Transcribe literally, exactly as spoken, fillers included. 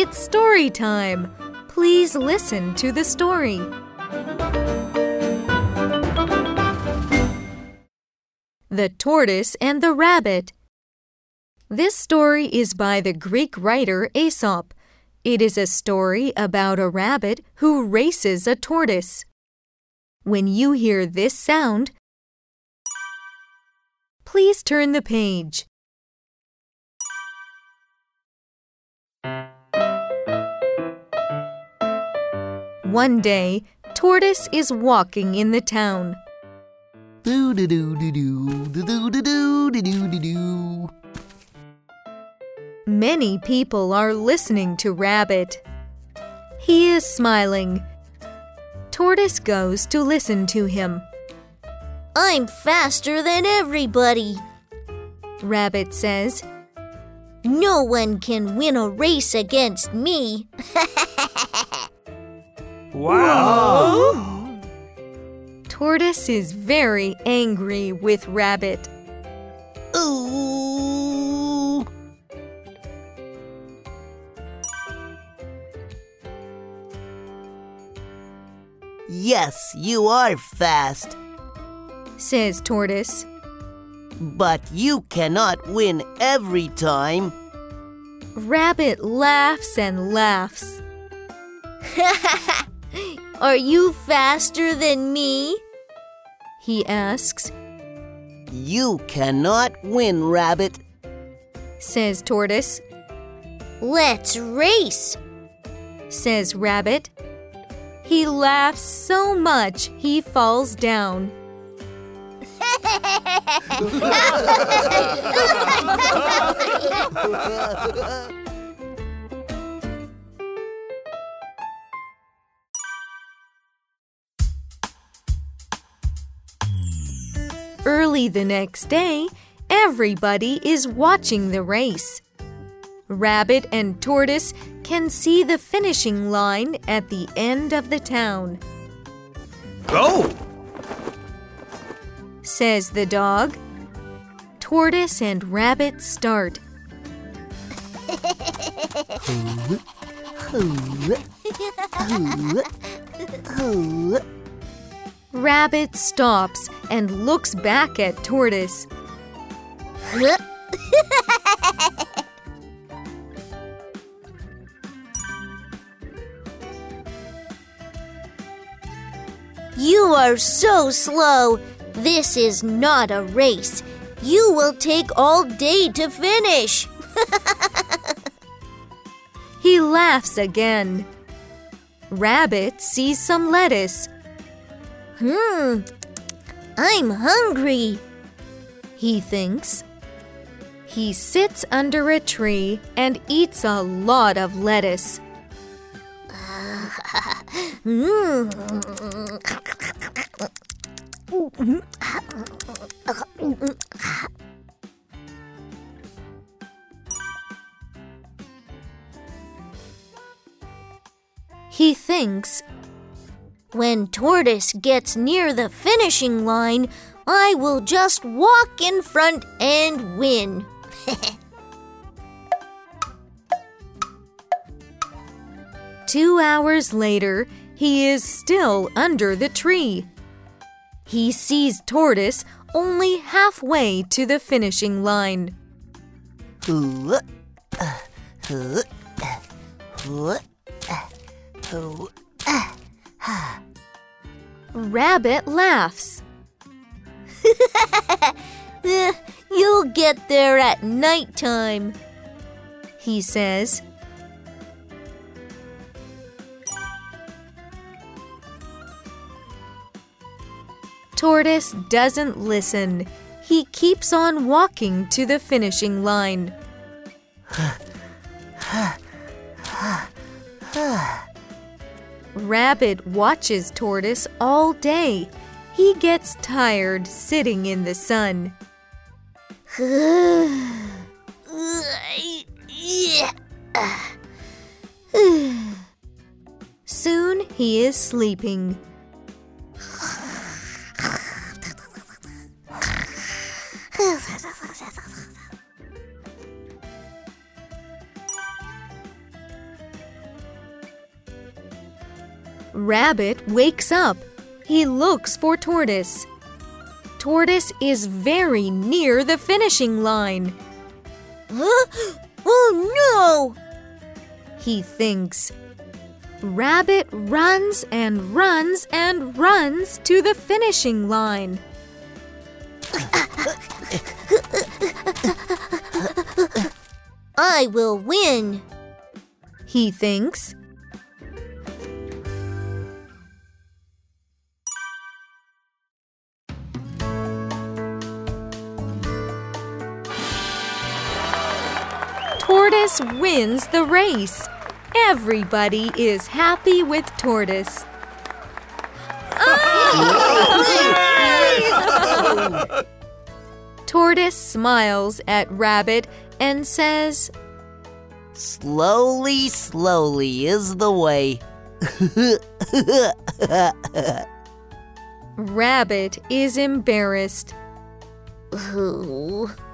It's story time. Please listen to the story. The Tortoise and the Rabbit. This story is by the Greek writer Aesop. It is a story about a rabbit who races a tortoise. When you hear this sound, please turn the page. One day, Tortoise is walking in the town. Many people are listening to Rabbit. He is smiling. Tortoise goes to listen to him. I'm faster than everybody, Rabbit says. No one can win a race against me. Wow! Tortoise is very angry with Rabbit. Ooh! Yes, you are fast, says Tortoise. but you cannot win every time. Rabbit laughs and laughs. Are you faster than me? He asks, You cannot win, Rabbit. says Tortoise. Let's race, says Rabbit. He laughs so much he falls down. Early the next day, everybody is watching the race. Rabbit and Tortoise can see the finishing line at the end of the town. Go! Says the dog. Tortoise and Rabbit start. Rabbit stops and looks back at Tortoise. You are so slow. This is not a race. You will take all day to finish. He laughs again. Rabbit sees some lettuce. Hmm, I'm hungry, he thinks. He sits under a tree and eats a lot of lettuce. Mm. He thinks, When Tortoise gets near the finishing line, I will just walk in front and win. Two hours later, he is still under the tree. He sees Tortoise only halfway to the finishing line. Rabbit laughs. You'll get there at nighttime, he says. Tortoise doesn't listen. He keeps on walking to the finishing line. Rabbit watches Tortoise all day. He gets tired sitting in the sun. Soon he is sleeping. Rabbit wakes up. He looks for Tortoise. Tortoise is very near the finishing line. Huh? Oh no! He thinks. Rabbit runs and runs and runs to the finishing line. I will win, he thinks. Tortoise wins the race. Everybody is happy with Tortoise. Oh! Tortoise smiles at Rabbit and says, Slowly, slowly is the way. Rabbit is embarrassed. Oh.